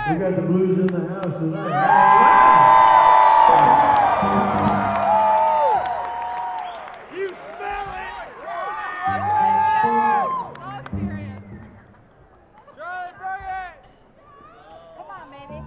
We got the blues in the house tonight. You smell it! So serious. Charlie, bring it! Come on, baby.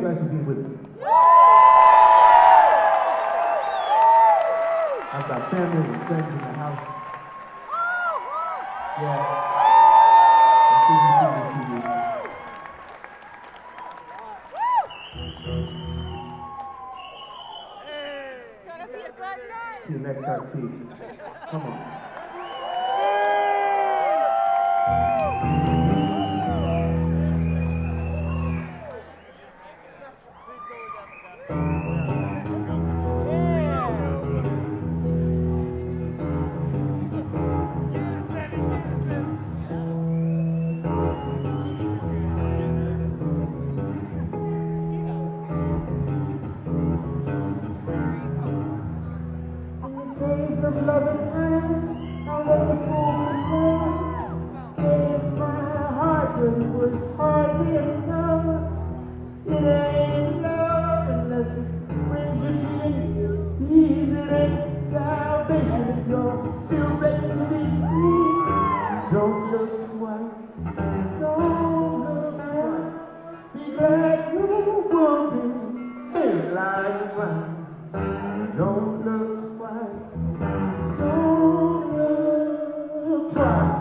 you guys for being with us. I've got family and friends in the house. Yeah. I see you. It's gonna be a good night. Team XRT. Come on. Days of love and honey, I was a fool for love. Gave my heart, but it was hardly enough. It ain't love unless it brings you to your knees. It ain't salvation if you're still ready to be free. Don't look twice, don't look twice. Be glad you woman ain't lying around. Don't look twice, don't look twice.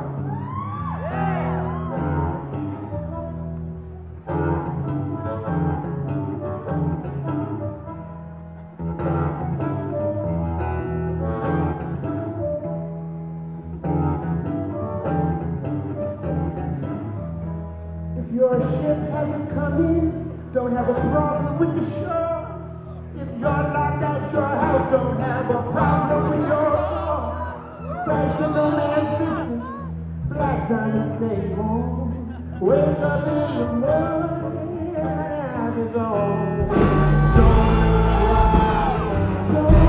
If your ship hasn't come in, don't have a problem with the shore. If you're locked out your house, don't have a problem with your door. Price of no man's business, black diamond stay warm. Wake up in the morning and be gone. Don't look twice,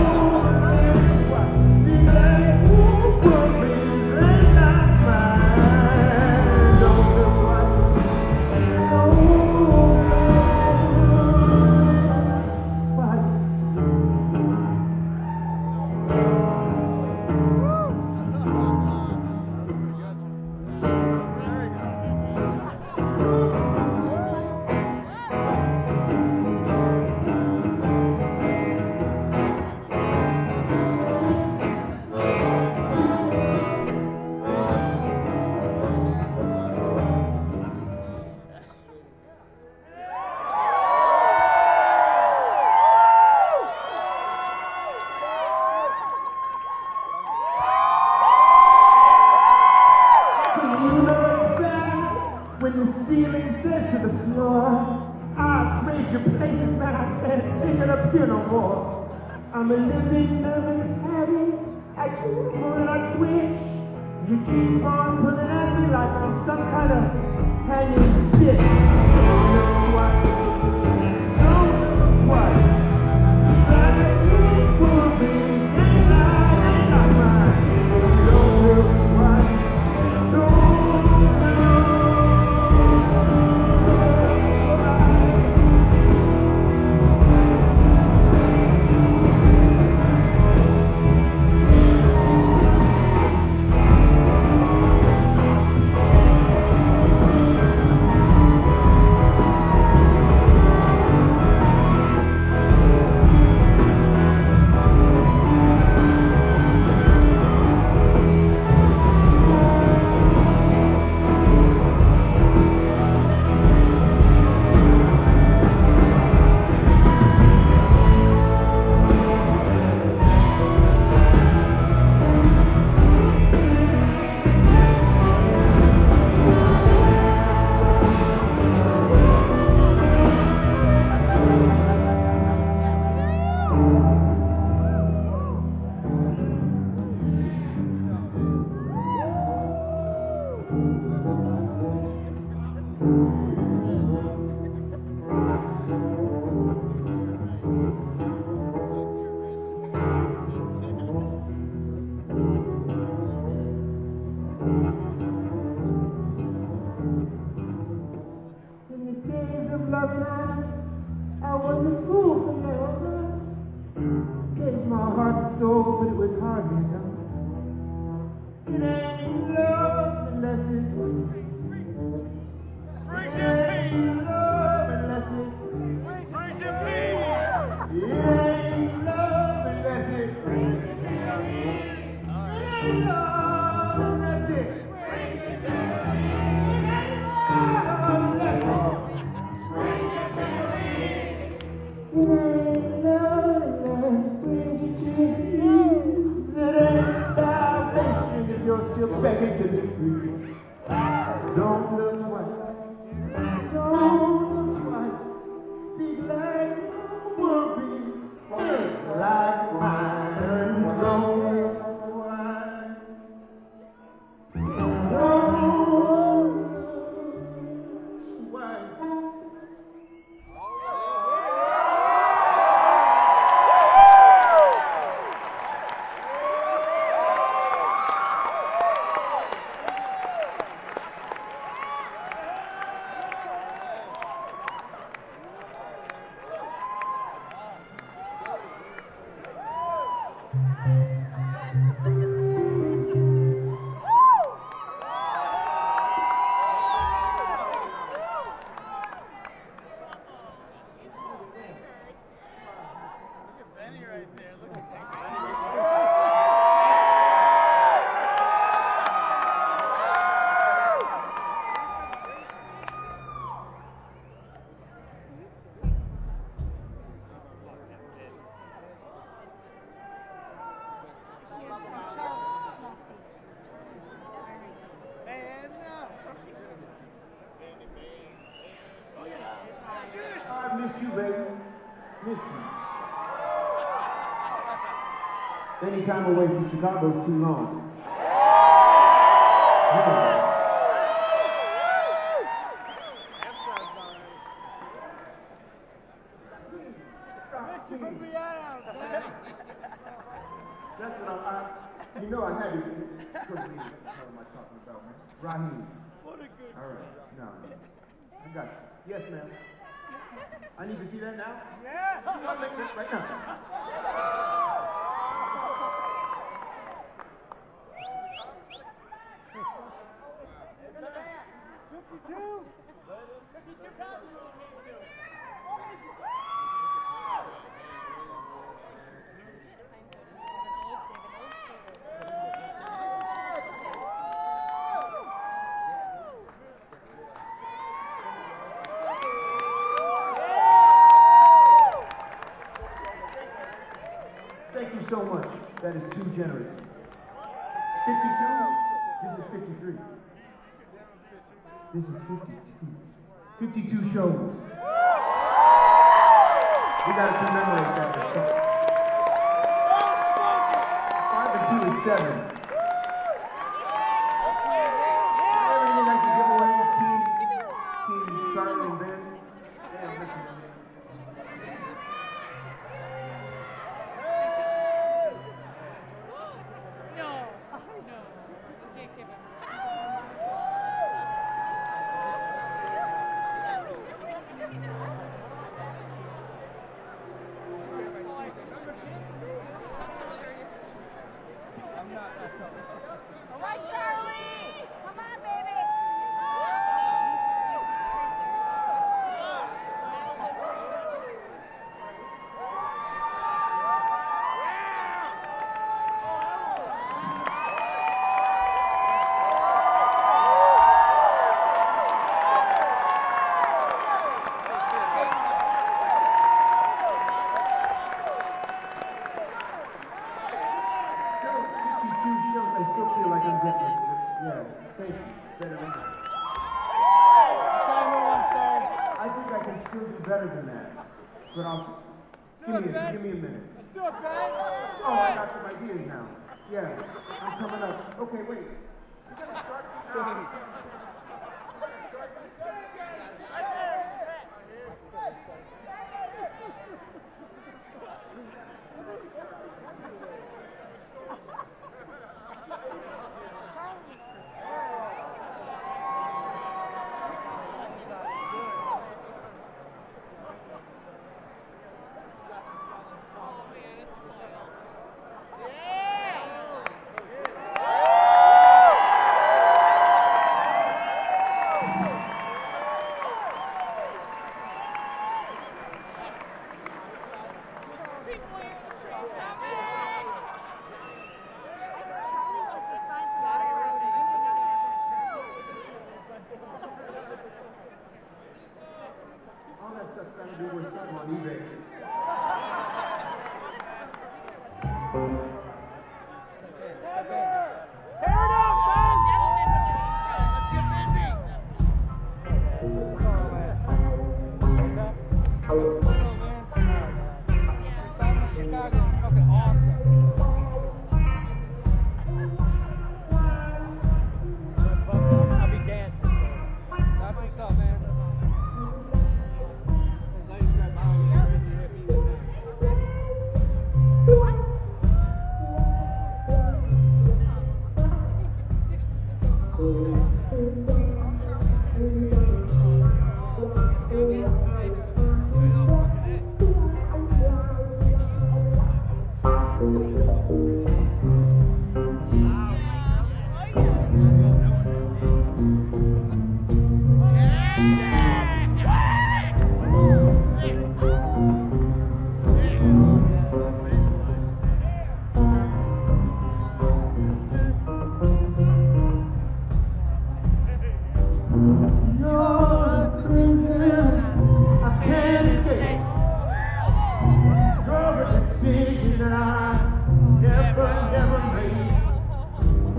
be glad you put me in that mind. Don't look twice, don't look twice. When the ceiling says to the floor, I'll trade your places, man, I can't take it up here no more. I'm a living nervous habit, I tremble and I twitch. You keep on pulling at me like I'm some kind of hanging stitch. Don't look twice, don't look twice. That woman's ain't not mine. Don't look twice, don't look. I was a fool for love. Gave my heart and soul, but it was hardly enough. It ain't love unless it ain't love unless it Benny right there. Look at that. I missed you, baby. Missed you. Any time away from Chicago's too long. Yeah. That's what you know I had to. What am I talking about, man? Raheem. What a good. All right. No. I got you. Yes, ma'am. I need to see that now? Yeah. Right now. Thank you so much. That is too generous. 52? This is 53. This is 52. 52 shows. We gotta commemorate that or something. 5 and 2 is 7. Everything I can give away to Team Charlie and Ben. Damn, listen to this. Can't give him. All right, Charlie! Come on, baby! I still feel like I'm getting it. Yeah, thank you. Better than that. I think I can still do better than that. But I'll give me a minute. Let's do it, Ben. Oh, I got some ideas now. Yeah, I'm coming up. Okay, wait.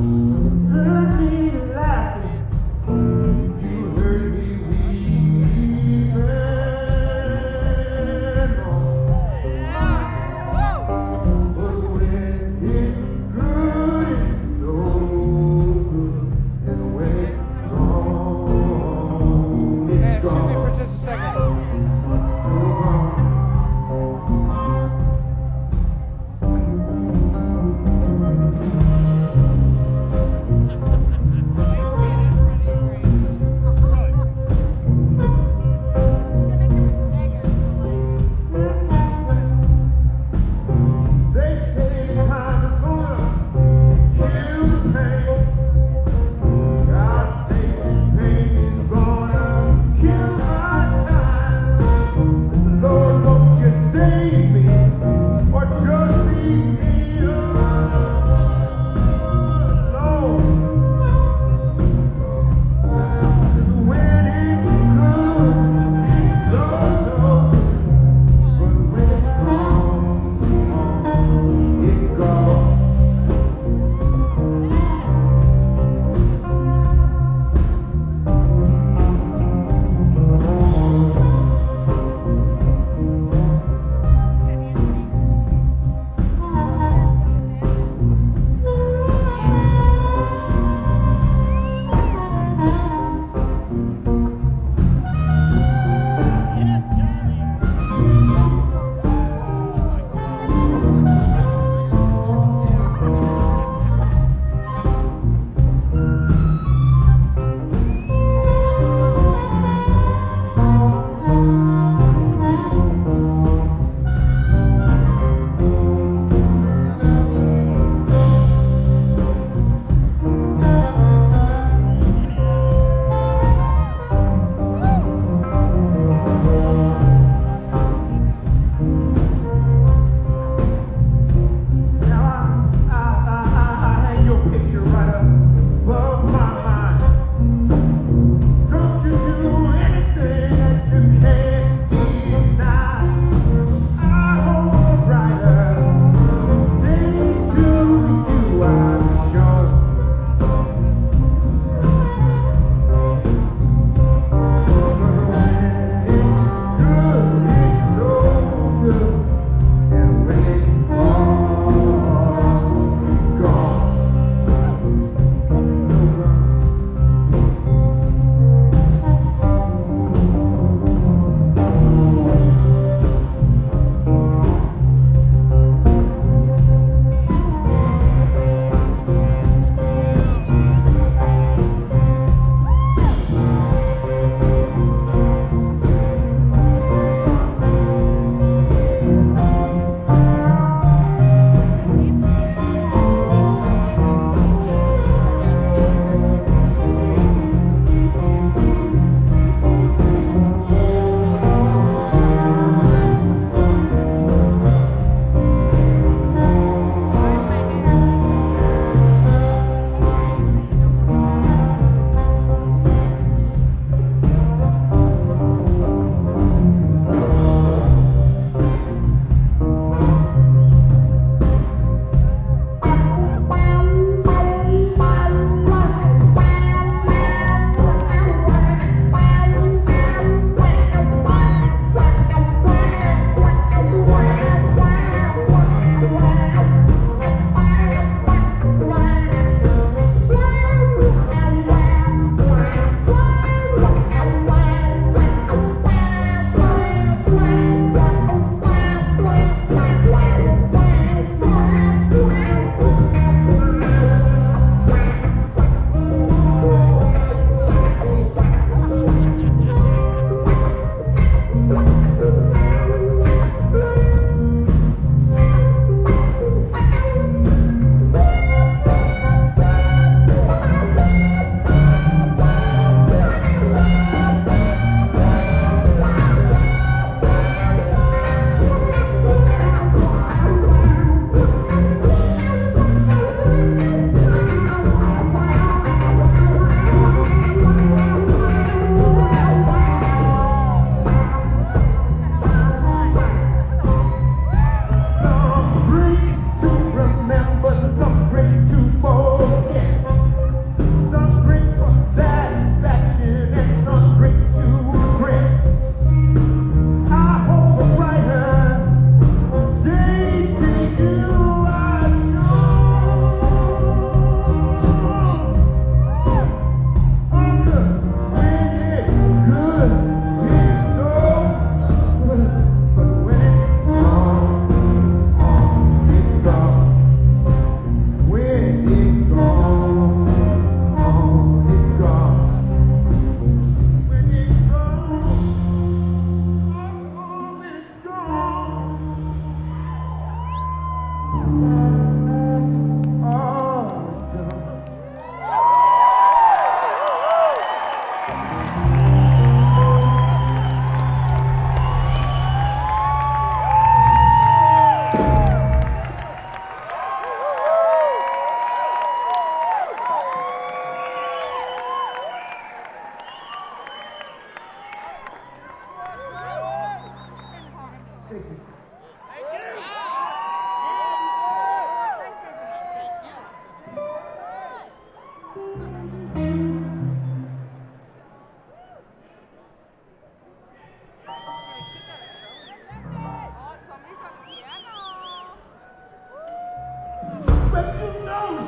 heard me laughing, you heard me weeping. But when it's good, it's so good, and when it's gone, it's Excuse me for gone. just a second. So gone. They say the time is gonna kill the pain. God say the pain is gonna kill my time. Lord, won't you save me or just leave me alone? 'Cause when it's good, it's so good. But when it's gone, it's gone. Now I hang your picture right above my mind. Don't you do anything that you can't deny. I hope a brighter day to you I'm sure. 'Cause when it's good, it's so good, and when it's gone, it's gone.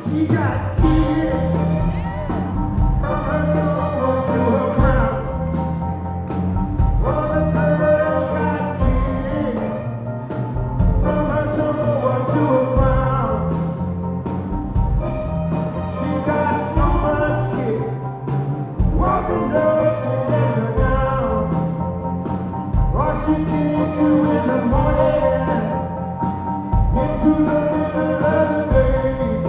She got kids from her toe to her crown. Oh, the girl got kids from her toe to her crown. She got so much kids walking up and dancing down. Oh, she kicked you in the morning into the middle of the day.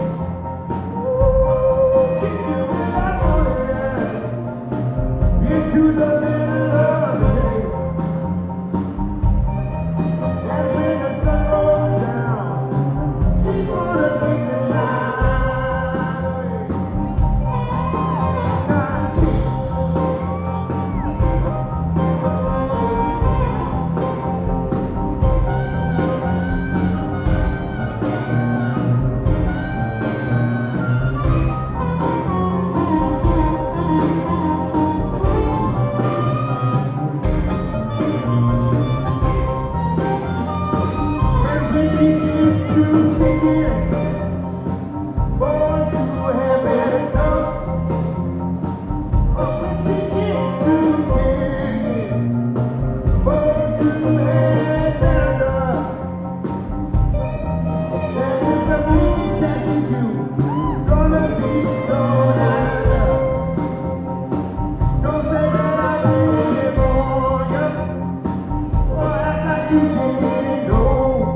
Into the middle of the day. And when the sun goes down, she's gonna take the night away. And when she gets to kicking, boy, you have had it up. Oh, when she gets to kicking, boy, you have had it up. And if the wind catches you, gonna be stoned out of luck. Don't say that I didn't warn you, or act like you didn't know.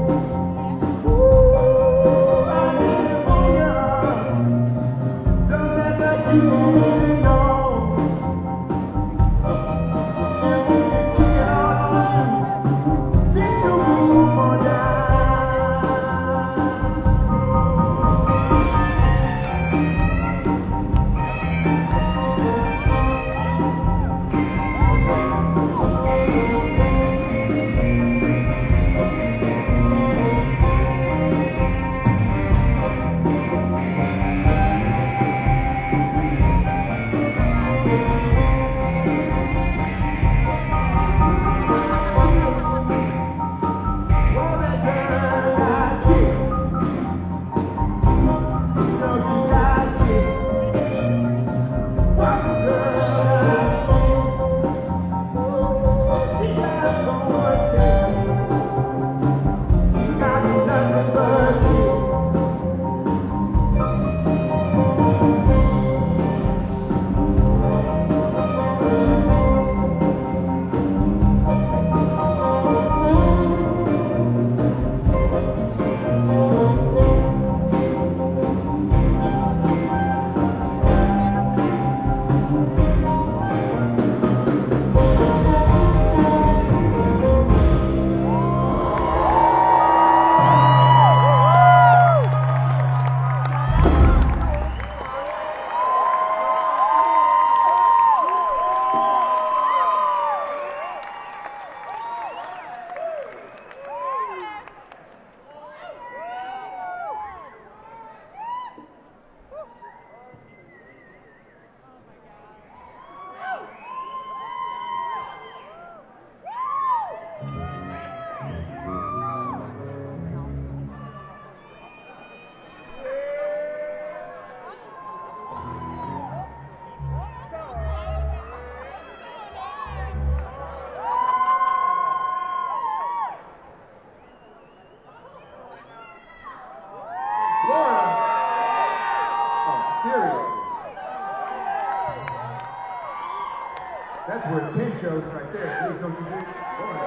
Ooh, I didn't warn you. Don't act like you didn't know. And we can kick it off, fix your move on down. Well, that girl got kicked. You know she got kicked. What the girl got kicked. She got so much kicked. She got nothing but kicked. Florida? Oh, seriously? That's worth 10 shows right there. Please, don't you think? Florida.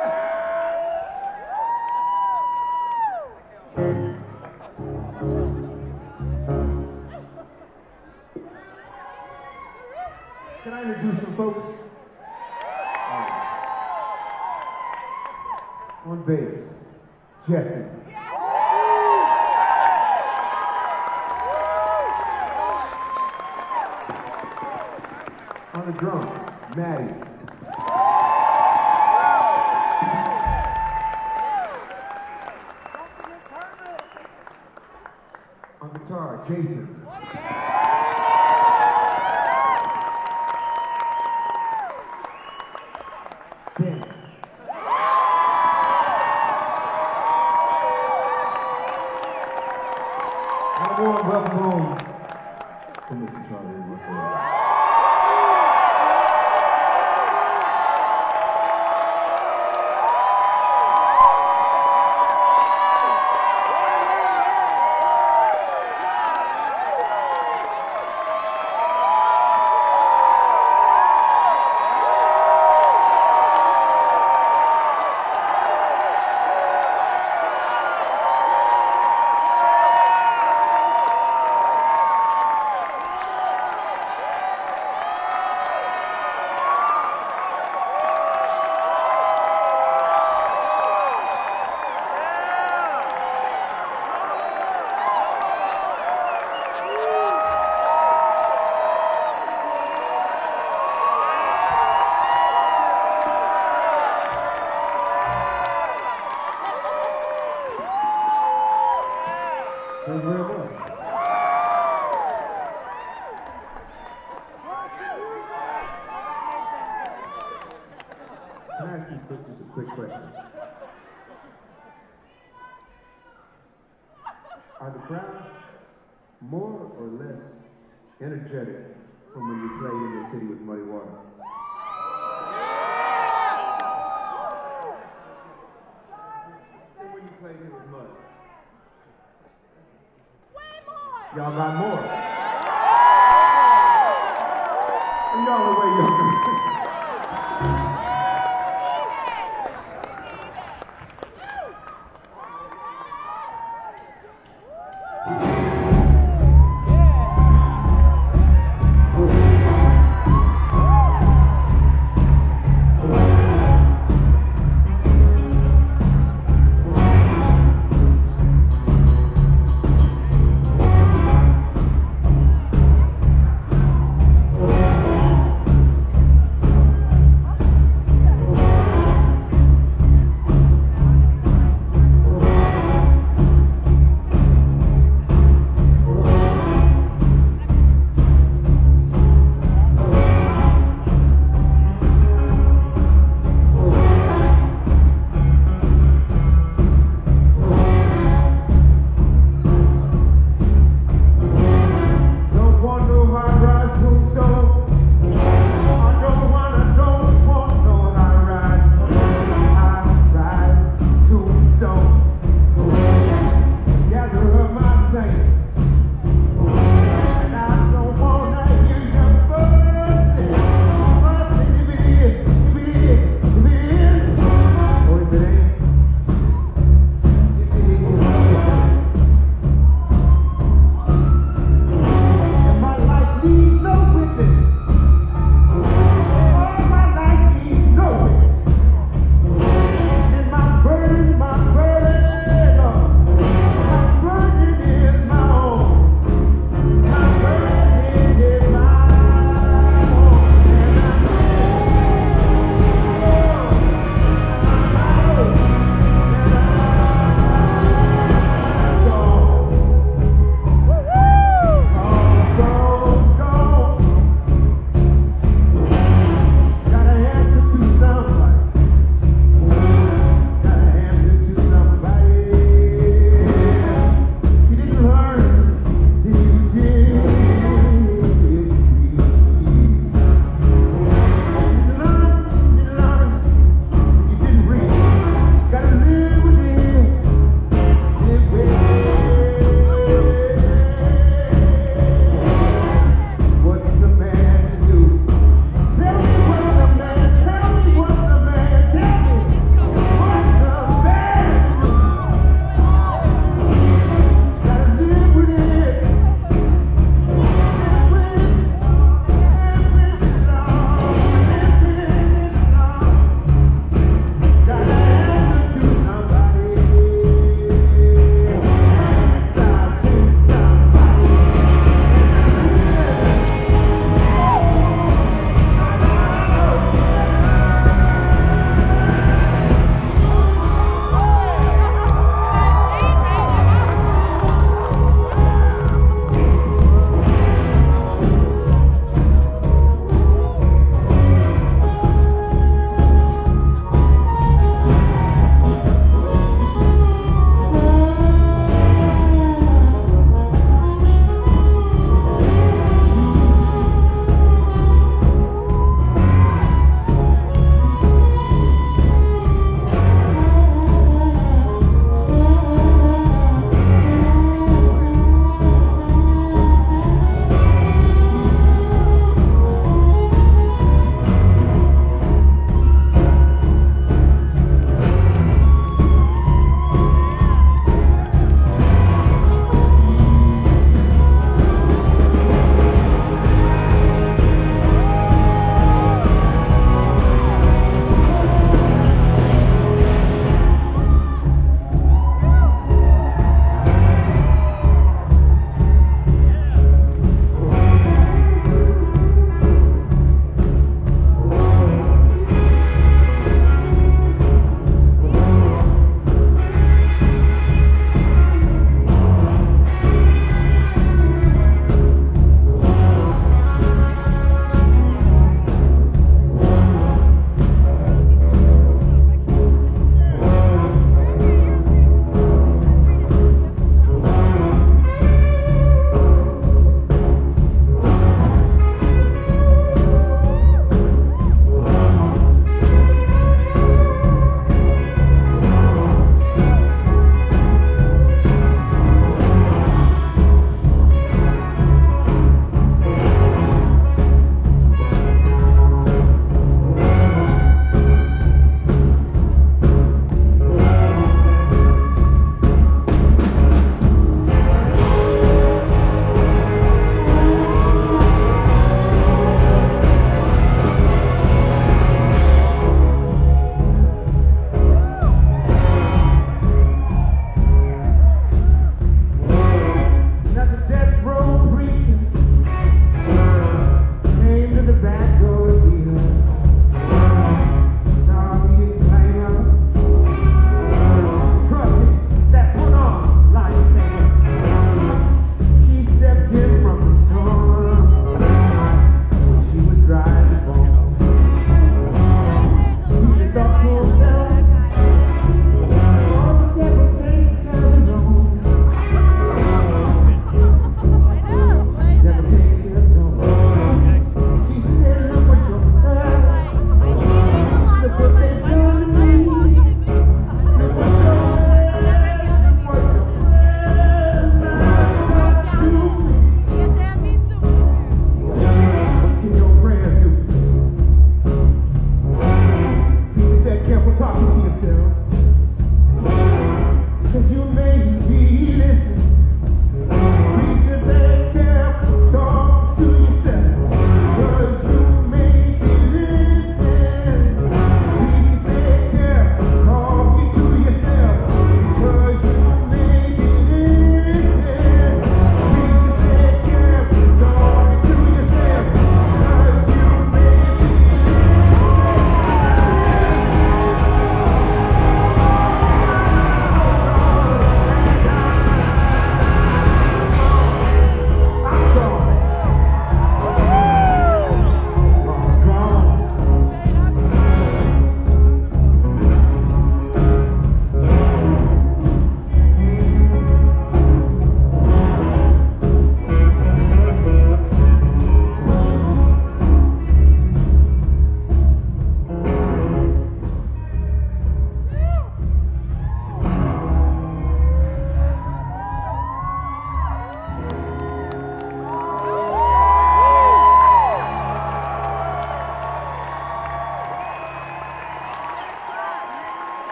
Can I introduce some folks? On bass, Jesse. On the drums, Maddie. On guitar, Jason. Ben. On the warm welcome home from Mr. Charlie Russell. Thank you very much. Can I ask you just a quick question? Are the crowds more or less energetic from when you play in the city with Muddy Water? Than when you play here with Mud? Y'all got more. And y'all are way younger.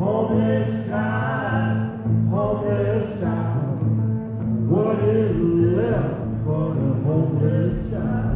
Homeless child, homeless child. What is left for the homeless child?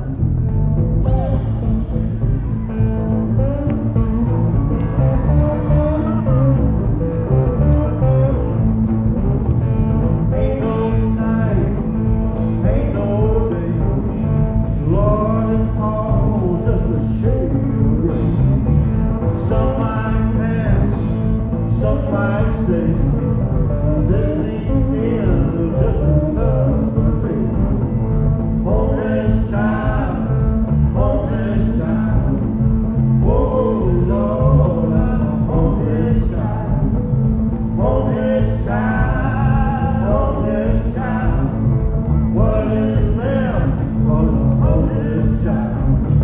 Ain't no night, ain't no day. Lord, it's all just a shade of gray. Some might pass, some might stay. This ain't the end of just another day. Homeless child, homeless child. Oh Lord, I'm a homeless child. Homeless child, homeless child. What is left for the homeless child?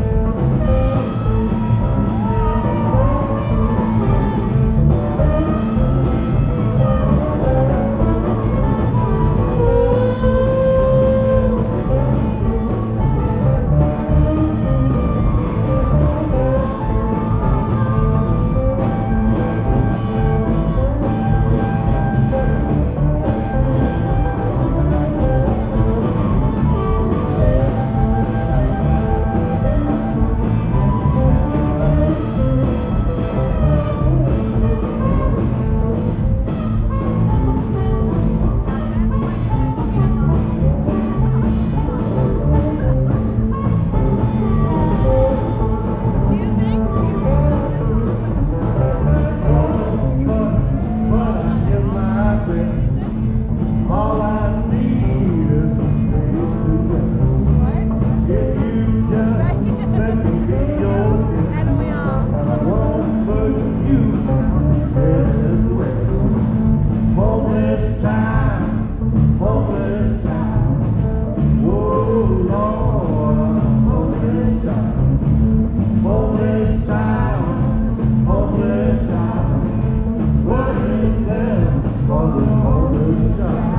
All I need is a place to go. If you just let me be your guest, I won't put you anywhere. Homeless child, homeless child. Oh Lord, I'm a homeless child. Homeless child, homeless child. What is left for the homeless child?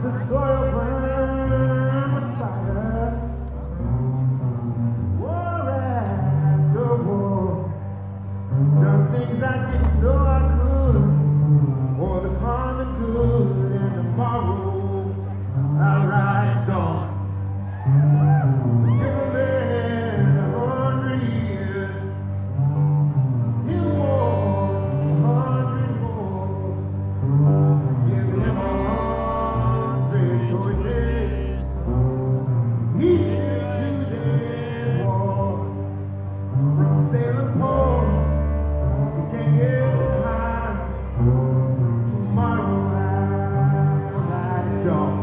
the soil burned with fire. War after war, done things I didn't know I could, for the common good. And tomorrow I'll ride dawn. Give a man 100 years, he'll walk 100 more. Give him 100 choices, he still chooses war. From Salem Port to Genghis Khan, tomorrow I'll ride dawn.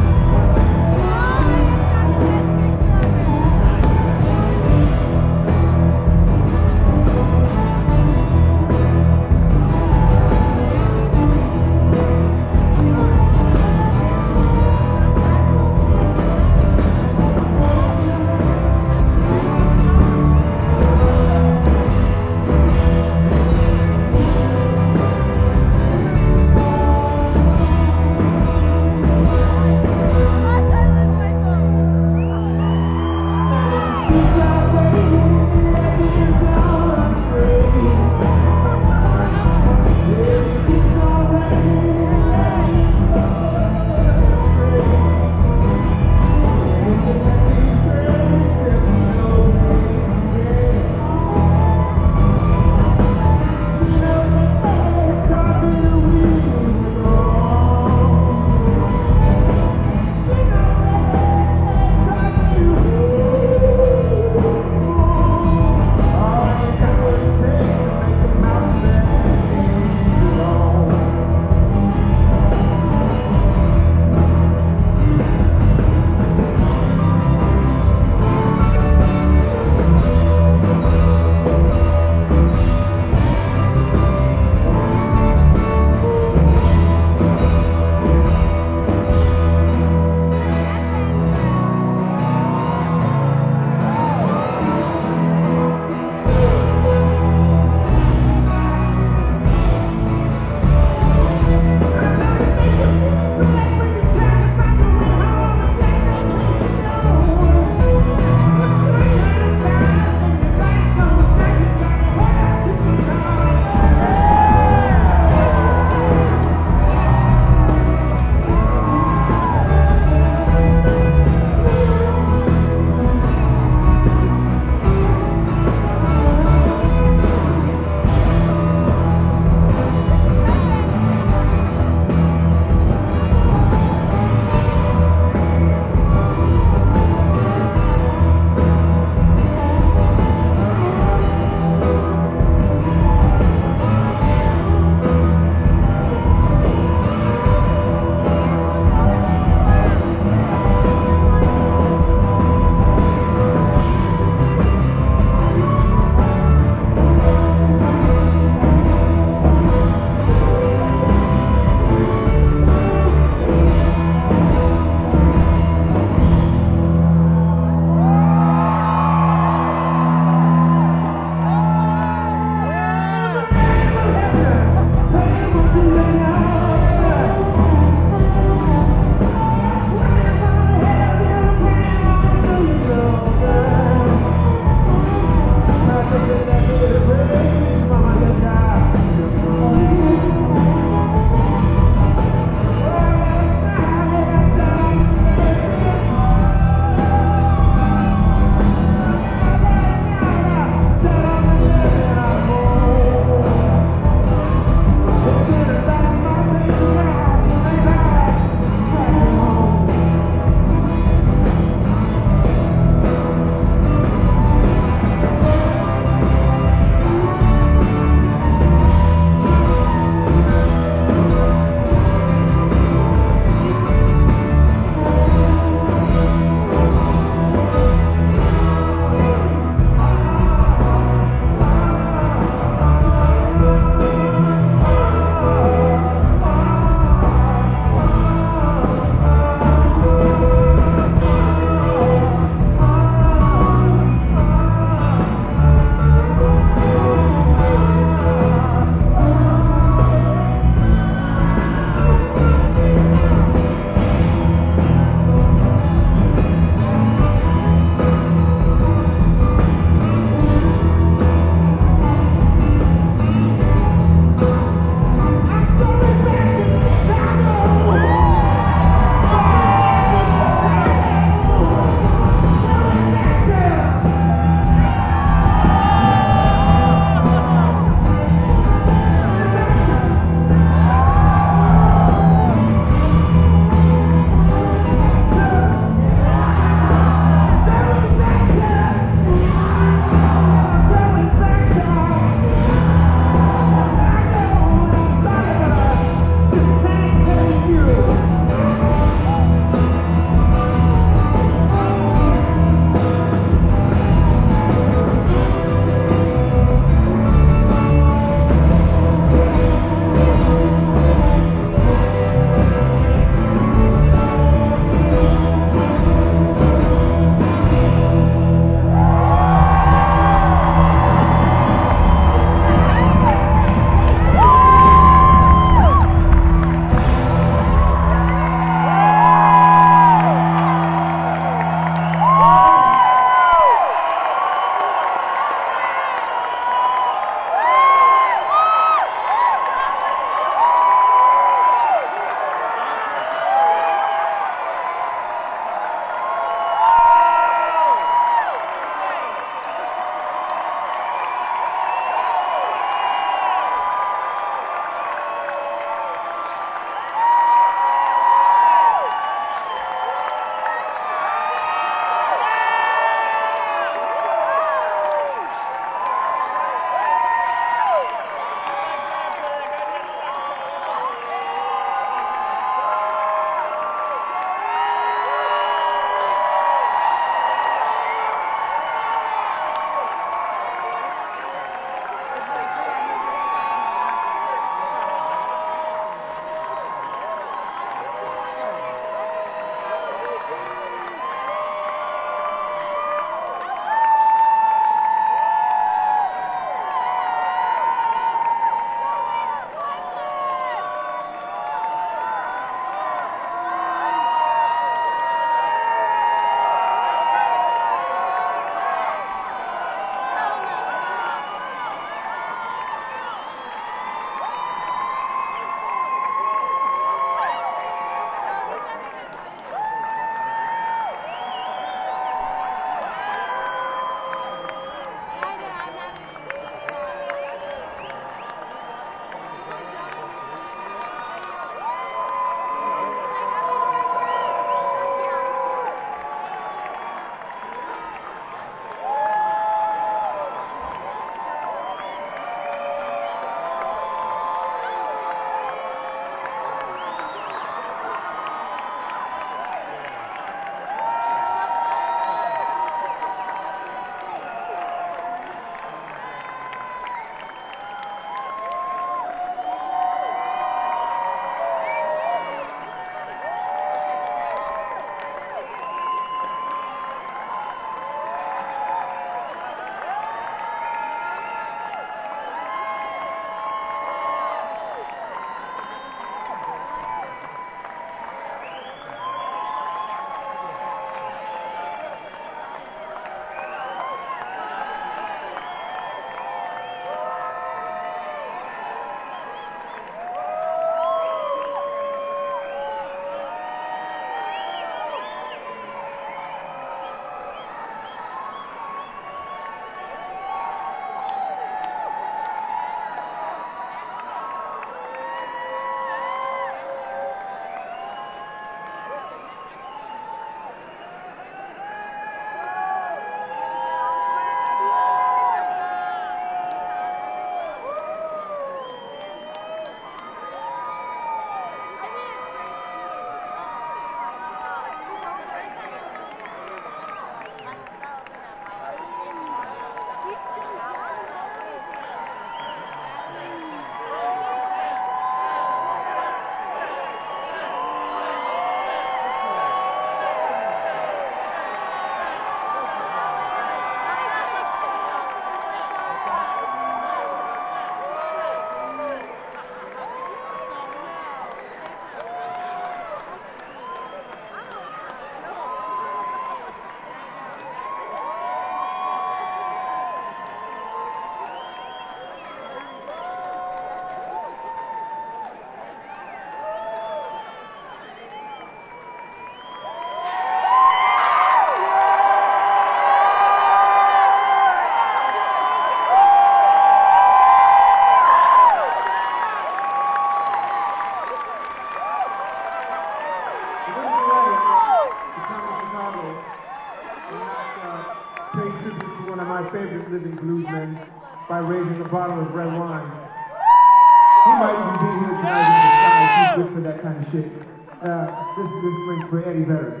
one of my favorite living bluesmen by raising a bottle of red wine. He might even be here tonight in disguise. He's good for that kind of shit. This brings for Eddie Vedder.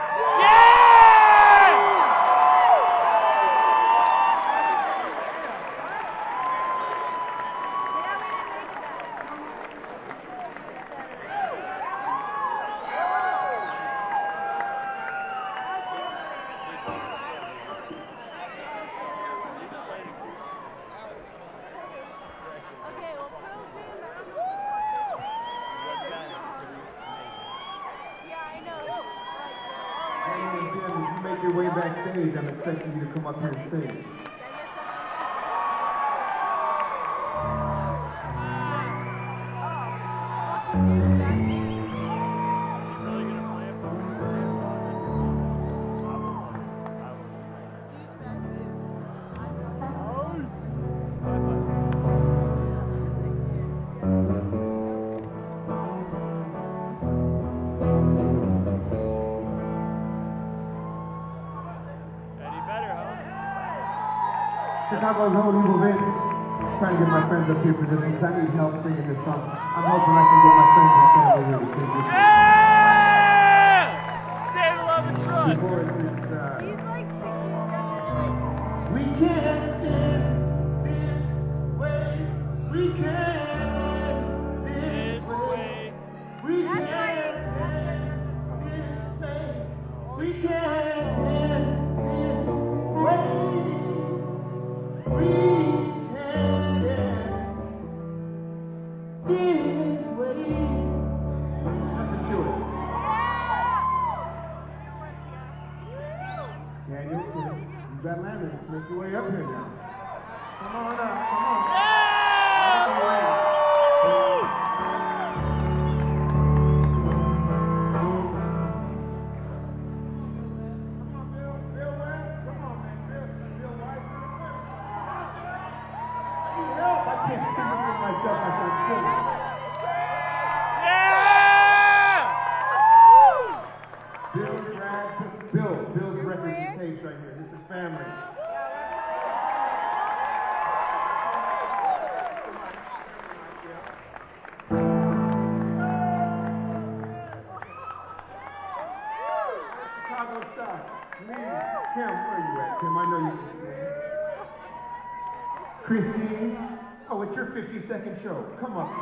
Your way backstage, I'm expecting you to come up here and sing. Chicago's own Evil Vince, trying to get my friends up here for this because I need help singing this song. I'm hoping I can get my friends and family here to sing this. Yeah! Stand, love, and trust. He's like 6 years younger. We can't end this way. We can't end this way. We can't end this way. We can't end this way. We can't end this way. Nothing to it. Daniel, Tim, you got landed. Let's make your way up here now. Come on up, come on. Bill's records and tapes right here. This is family. Chicago star. Please. Tim, where are you at? Tim, I know you can sing. Christine. Oh, it's your 50-second show. Come on.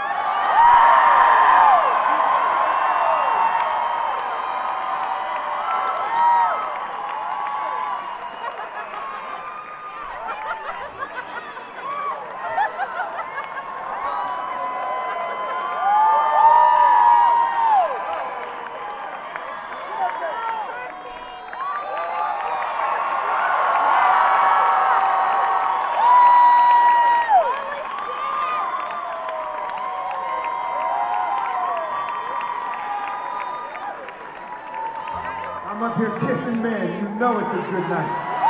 I'm up here kissing men. You know it's a good night.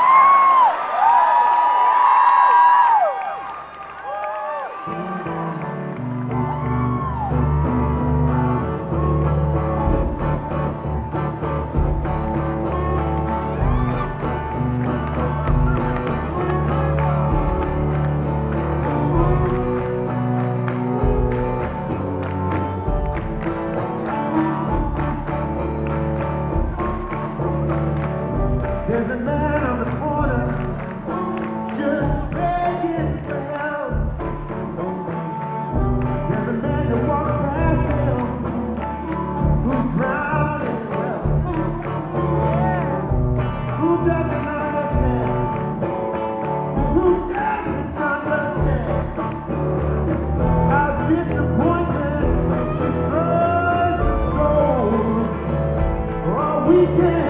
There's a man on the corner just begging for help. There's a man that walks past him who's drowning in well. Who doesn't understand? Who doesn't understand how disappointment destroys the soul? Oh, we can't.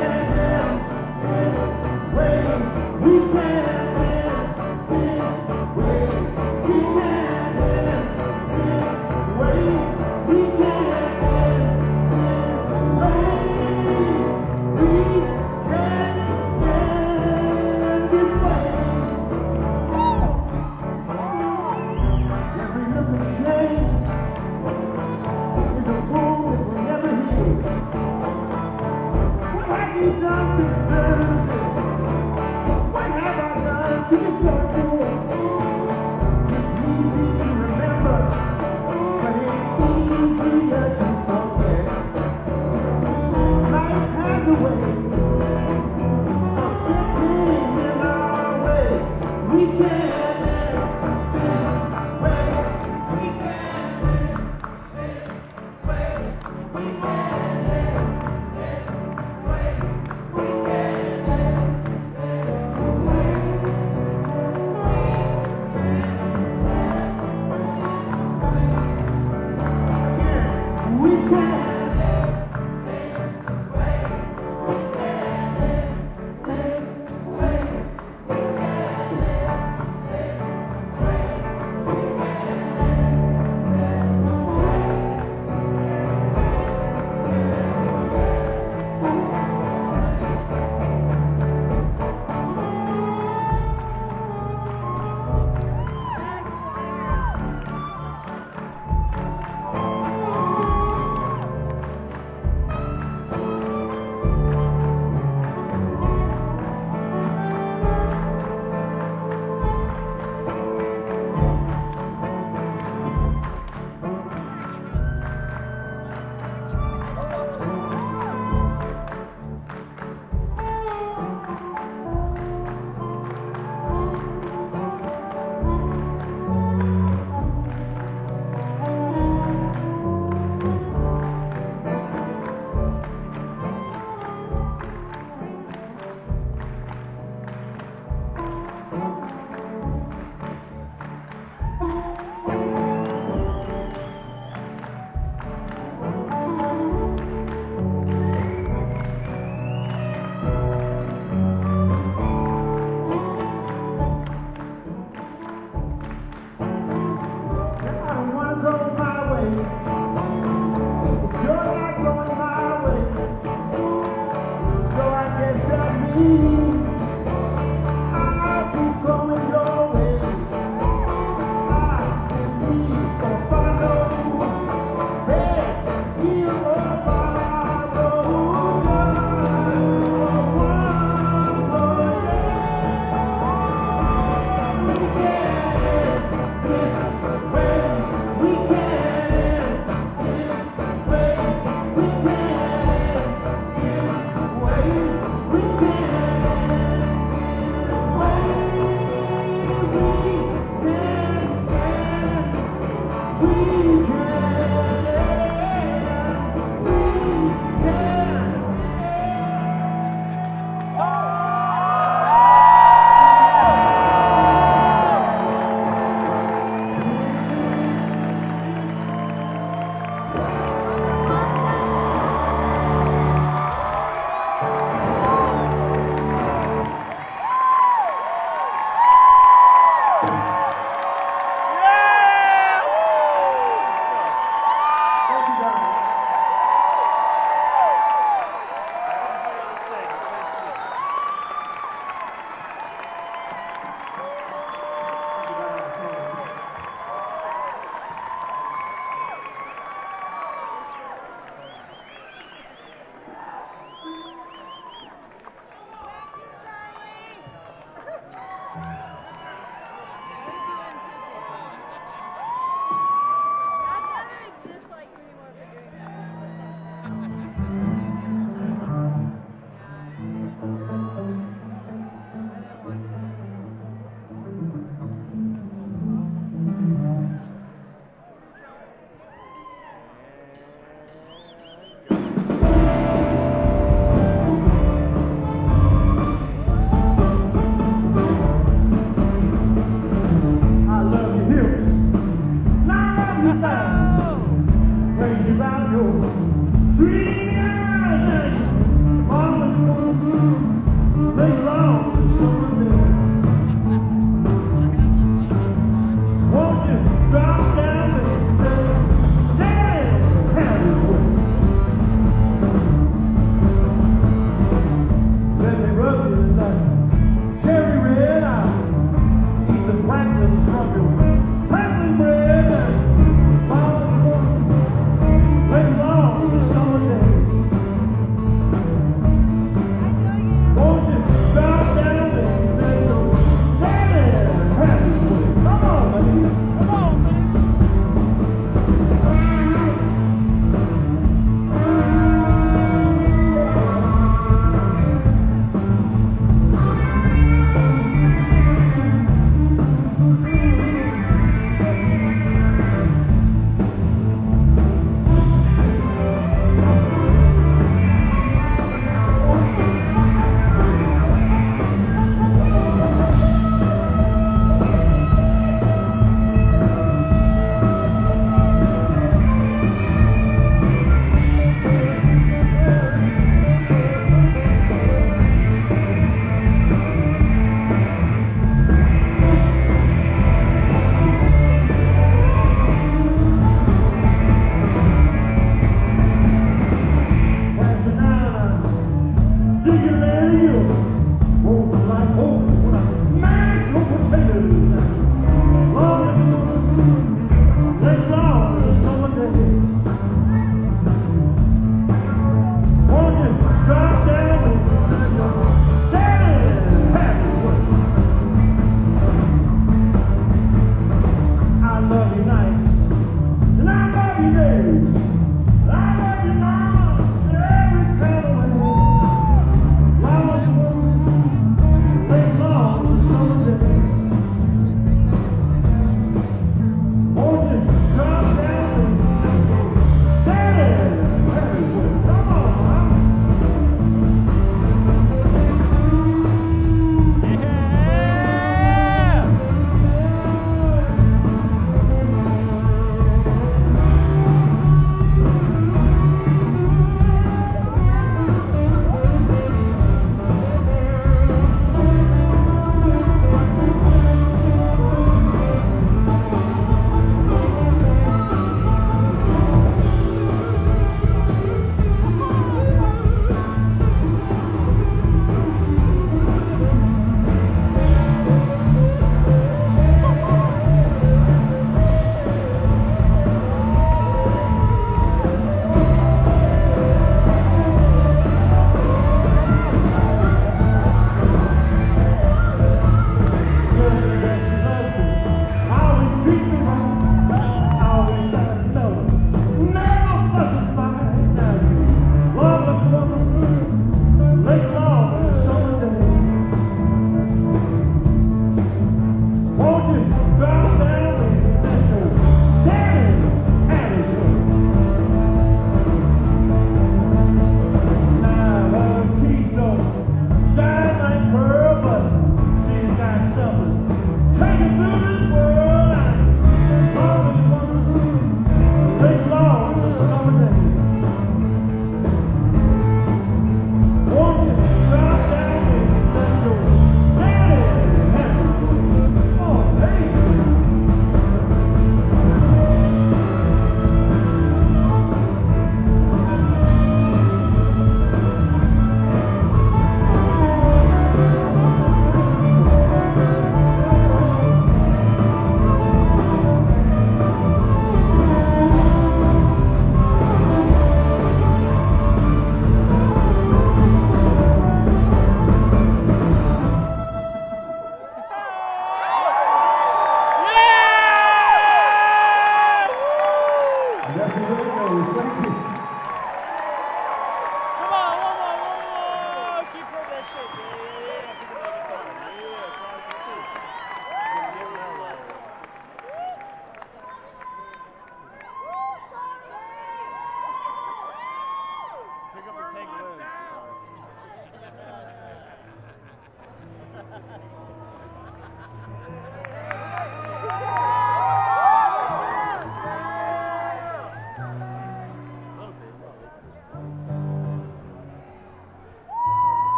We can't end this way. We can't end this way. We can't end this way. We can't end this way. Every look of shame is a wound that will never heal. What have you done to deserve this? What have I done? to the surface. It's easy to remember, but it's easier to forget. Life has a way of getting in our way. We can this way. We can this way. We can this way. We can this way. We can. We can.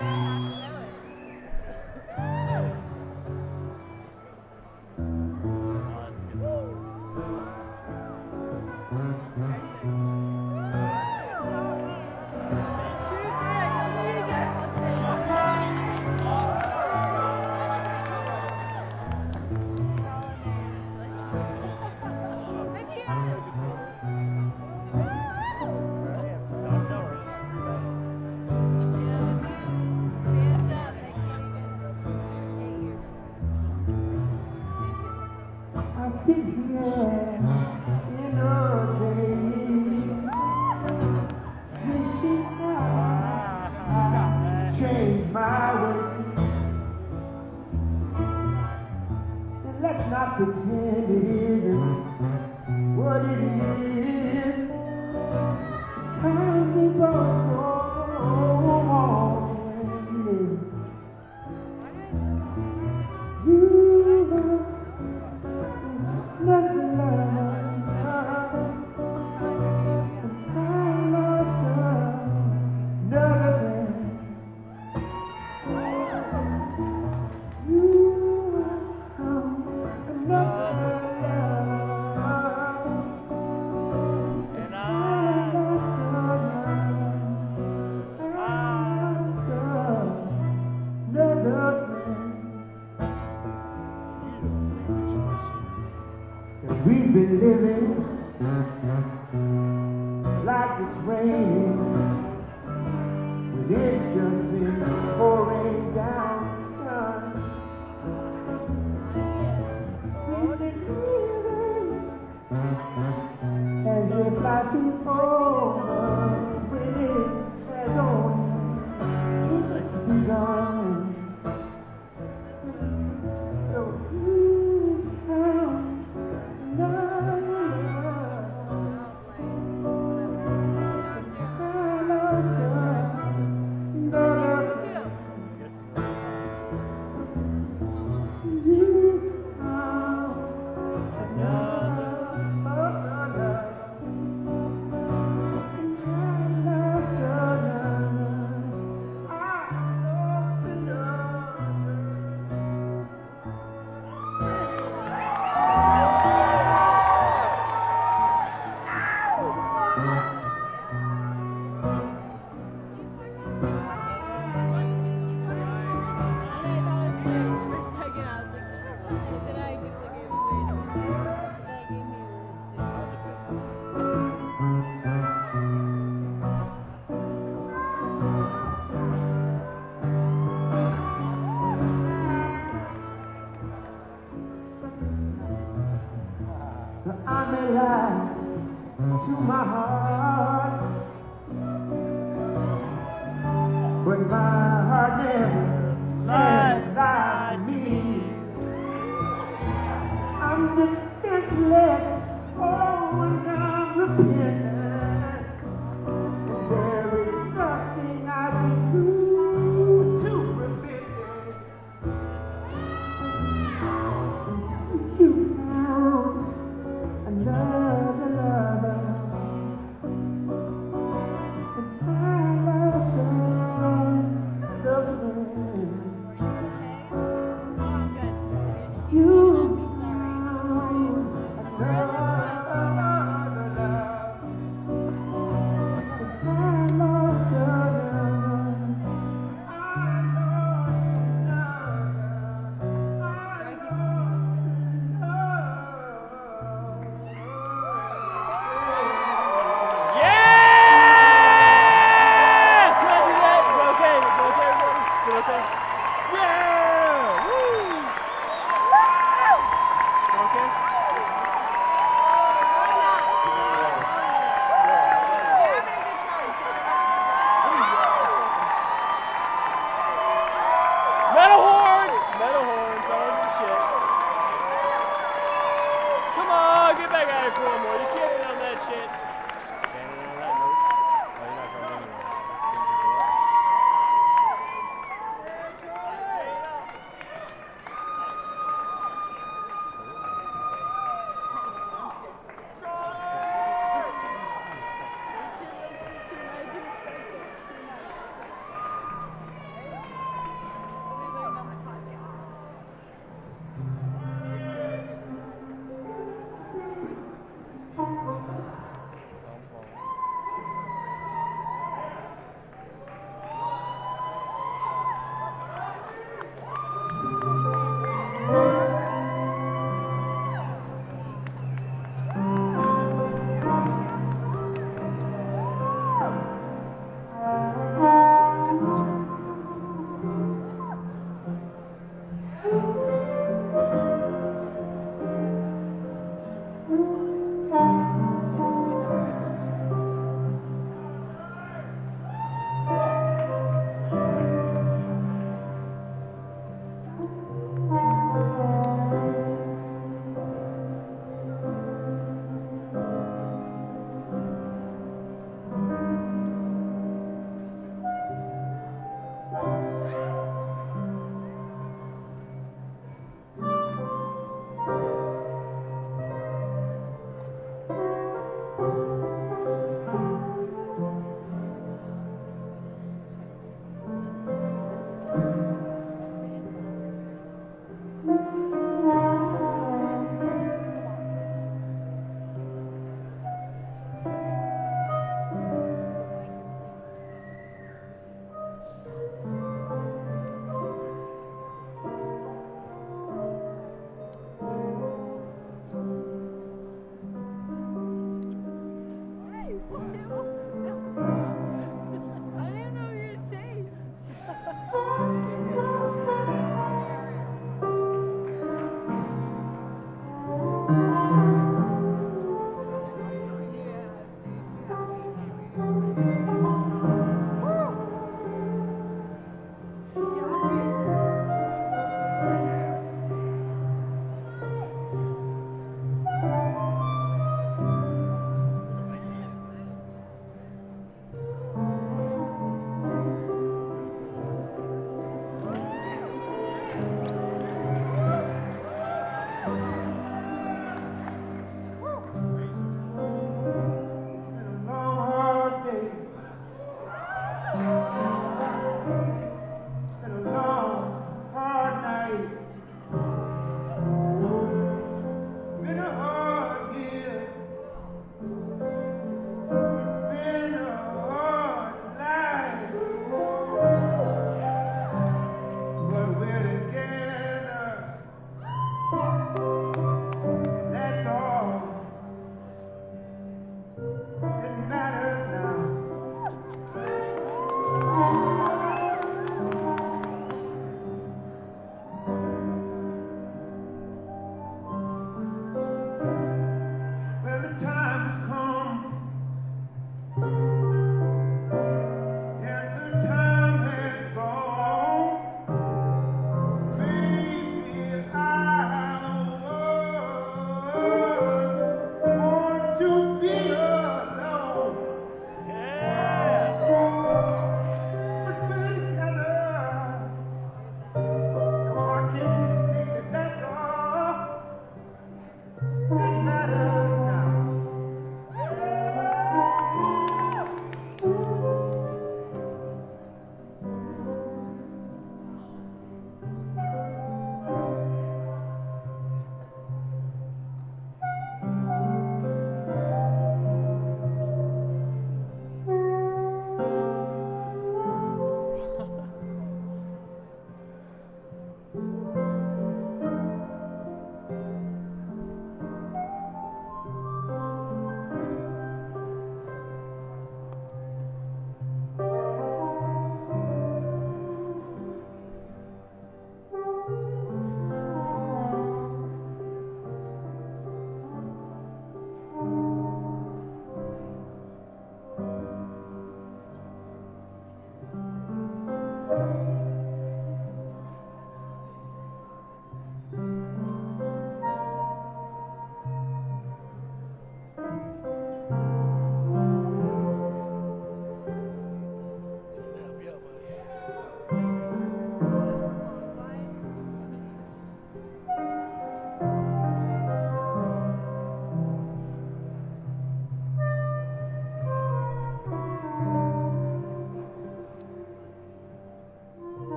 I sit here in a day, wishing I change my ways. And let's not pretend it isn't what it is. It's time we both go on. You nothing like love, and I lost another thing. You another love, and I lost another thing. We've been living like it's raining, when it's just been pouring down, sun. We've been living as if life is over, when it has only just begun. So you found so I may lie to my heart, but my heart never lies to me. I'm defenseless, oh, and I'm repentant, and there is nothing I can do to prevent it. You found another lover, and I lost another friend. You found another love, and I lost another. Metal horns, I don't give a shit. Come on, get back out here for one more. You can't hit on that shit. Can't hit on that note. Oh, you're not going anywhere.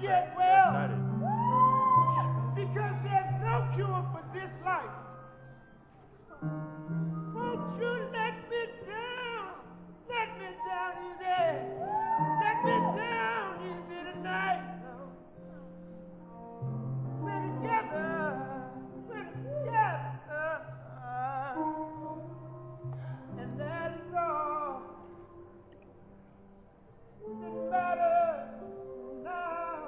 get man. well. Excited. Because there's no cure for this life. Won't you let me down? Let me down easy. Let me down easy tonight. We're together. We're together. And that is all that matters now.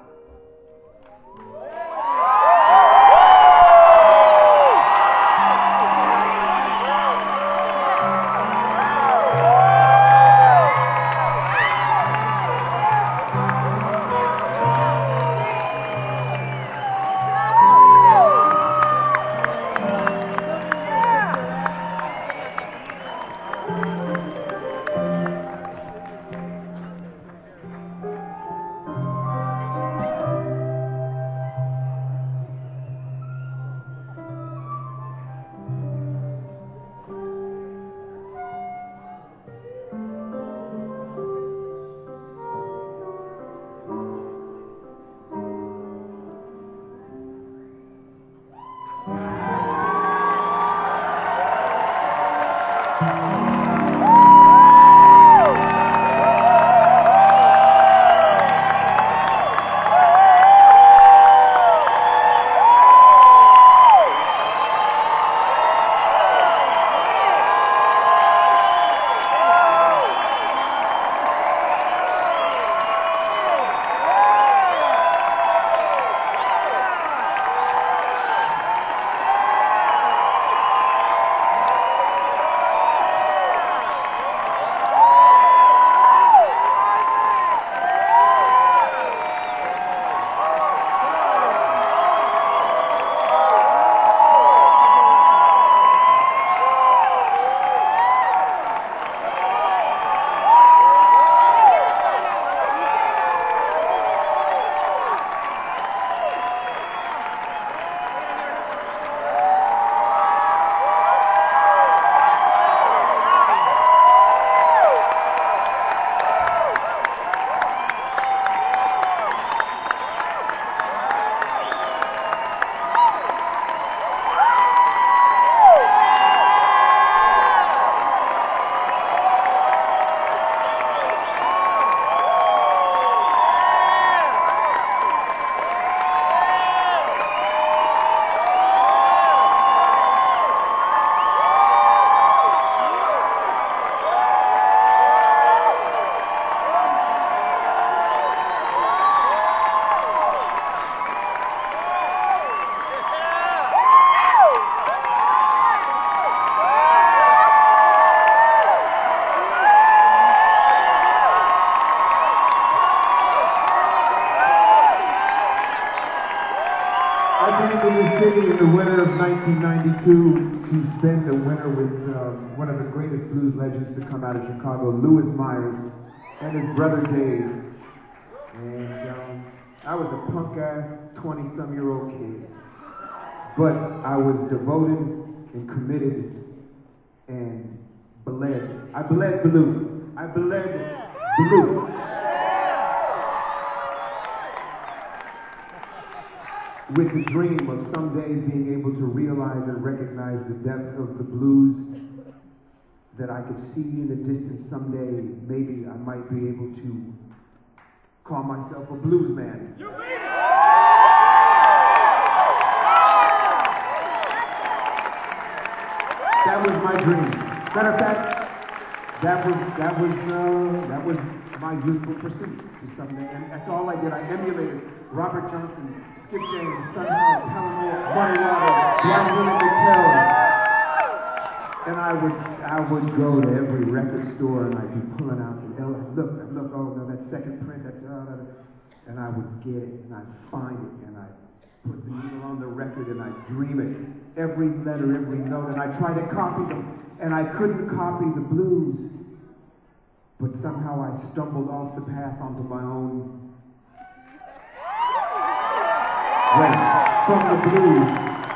In the winter of 1992 to spend the winter with one of the greatest blues legends to come out of Chicago, Louis Myers, and his brother Dave. And I was a punk-ass 20-some-year-old kid, but I was devoted and committed and bled. I bled blue. I bled blue. With the dream of someday being able to realize and recognize the depth of the blues, that I could see in the distance someday, maybe I might be able to call myself a blues man. You made it! That was my dream. Matter of fact, that was my youthful pursuit to someday, and that's all I did. I emulated Robert Johnson, Skip James, Son House, Helen Wolf, Muddy Waters, Blind Willie McTell. And I would go to every record store and I'd be pulling out the look, oh no, that second print, and I would get it and I'd find it and I'd put the needle on the record and I'd dream it. Every letter, every note, and I'd try to copy them, and I couldn't copy the blues. But somehow I stumbled off the path onto my own way from the blues.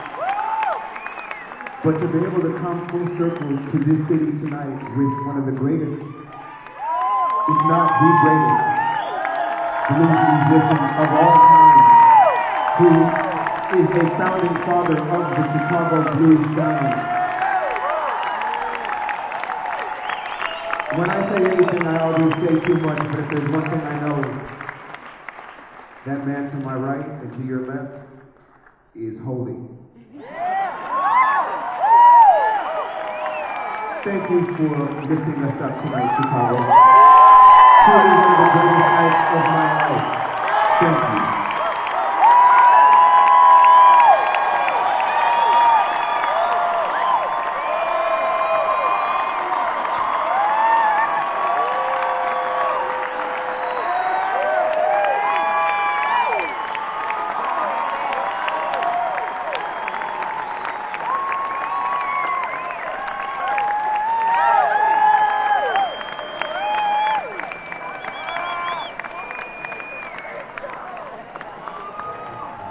But to be able to come full circle to this city tonight with one of the greatest, if not the greatest, blues musician of all time, who is a founding father of the Chicago blues sound. When I say anything, I always say too much, but if there's one thing I know, that man to my right and to your left is holy. Thank you for lifting us up tonight, Chicago. Truly one of the greatest nights of my life. Thank you.